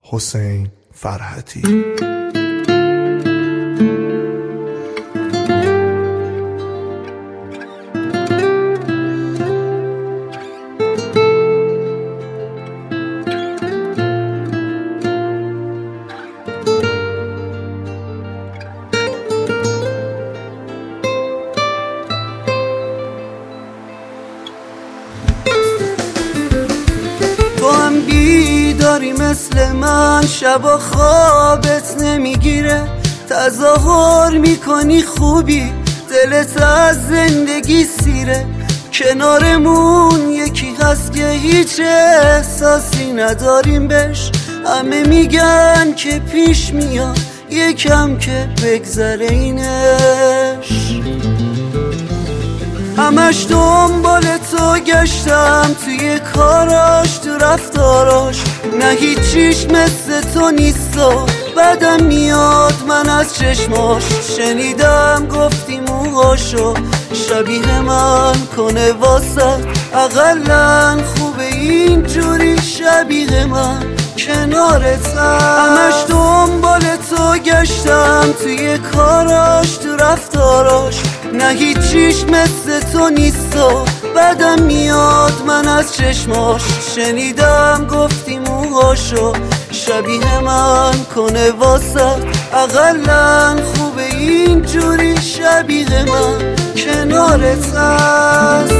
حسین فرحتی. تو هم بیداری مثل من، شبا خوابت نمیگیره، تظاهر میکنی خوبی، دلت از زندگی سیره. کنارمون یکی هست که هیچ احساسی نداریم بهش، همه میگن که پیش میاد، یکم که بگذره اینش. همش دنبال تو گشتم، توی کاراش تو رفتاراش، نه هیچیش مثل تو نیست و بدم میاد من از چشماش. شنیدم گفتی موهاشو شبیه من کنه واسه، اقلن خوبه اینجوری شبیه من کنارتم. همش دنبال تو گشتم، توی کاراش تو رفتاراش، نه هیچیش مثل تو نیست و بدم میاد من از چشماش. شنیدم گفتی موهاشو شبیه من کنه واسه، اقلن خوبه اینجوری شبیه من کنارت هست.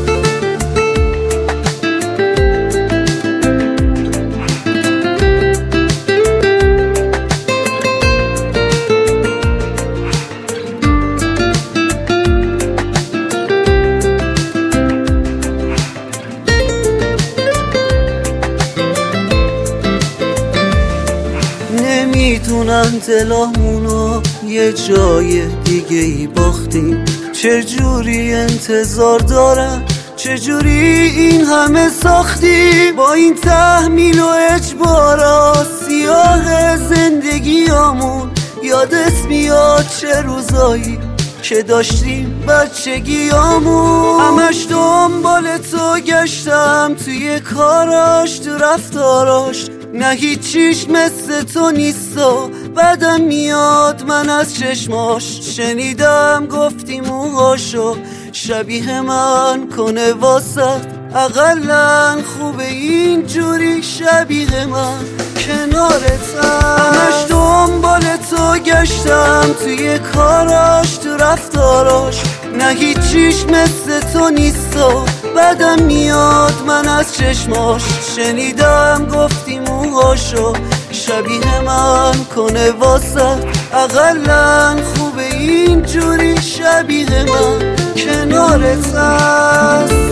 نمیدونم دلامونو یه جای دیگه ای باختیم، چجوری انتظار دارم، چجوری این همه ساختی، با این تحمیل و اجبارا سیاه زندگیامون. یادت میاد چه روزایی که داشتیم بچگیامون. همش دنبال تو گشتم، توی کاراش تو رفتاراش، نه هیچیش مثل تو نیست و بدم میاد من از چشماش. شنیدم گفتی موهاشو شبیه من کنه واسه، اقلن خوبه اینجوری شبیه من کنارتم. همش دنبال تو گشتم، توی کاراش تو رفتاراش، نه هیچیش مثل تو نیست و بدم میاد من از چشماش. شنیدم گفتی موهاشو شبیه من کنه واسه، اقلن خوبه اینجوری شبیه من کنارت هست.